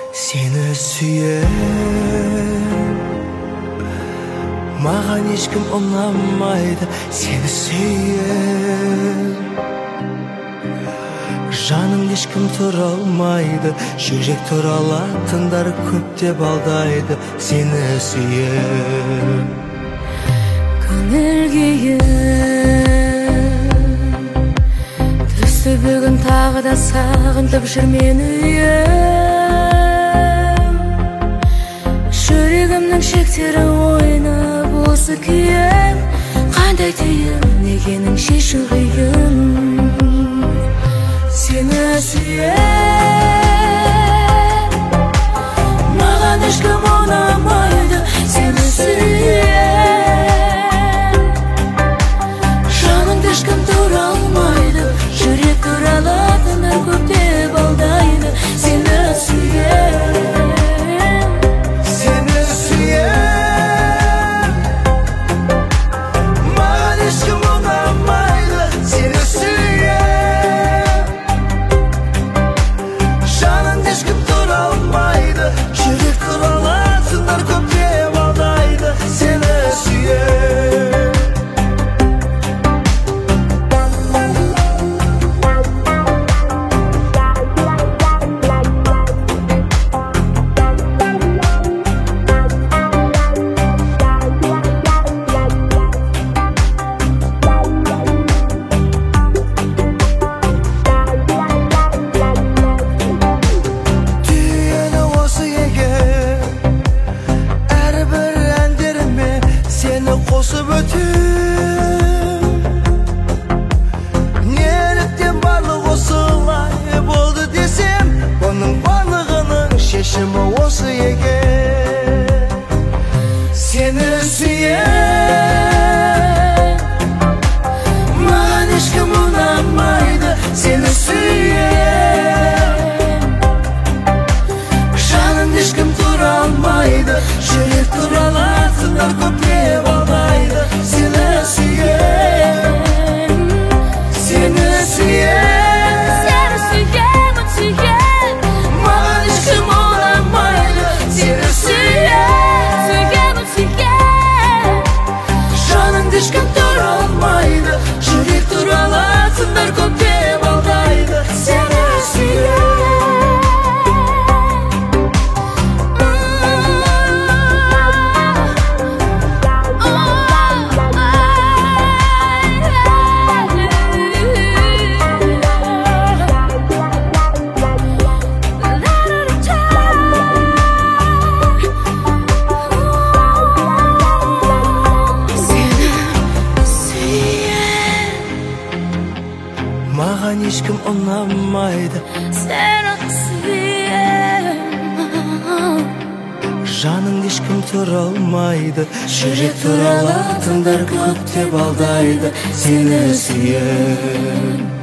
Seni sүйем, маған ешкім ұнамайды. Seni sүйем, жаның ешкім тұра алмайды. Жүрек тұра алатындар көп деп алдайды. Seni sүйем, көңіл күйім түсті бүгін тағы да сағынтып жүр мені үйім. Жүрегімнің шектері ойнап осы күйім. Қандай түйін, негенің шешу қиын. Seni sүйем, маған ешкім ұнамайды. Seni sүйем, жаныңды ешкім тұра алмайды. Жүрек тұра алатындар көп деп алдайды. Seni sүйем, seni sүйем, маған ешкім ұнамайды. Seni sүйем, жаныңды ешкім тұра алмайды. Жүрек тұра алатындар көп деп алдайды. Seni sүйем, қосып өтем. Неліктен барлық осылай болды десем, бұның барлығының шешімі осы екен. Seni sүйем, маған ешкім ұнамайды. Seni сүйем, жаныңды ешкім тұра алмайды. Жүрек тұра алатындар көп деп алдайды. Seni sүйем, seni sүйем, seni sүйем, sүйем, маған ешкім ұнамайды. Seni sүйем, sүйем, sүйем, жаныңды ешкім тұра алмайды. Жүрек тұра алатындар көп деп алдайды. Seni sүйем, маған ешкім ұнамайды. Seni sүйем, жаныңды ешкім тұра алмайды. Жүрек тұра алатындар көп деп алдайды. Seni sүйем.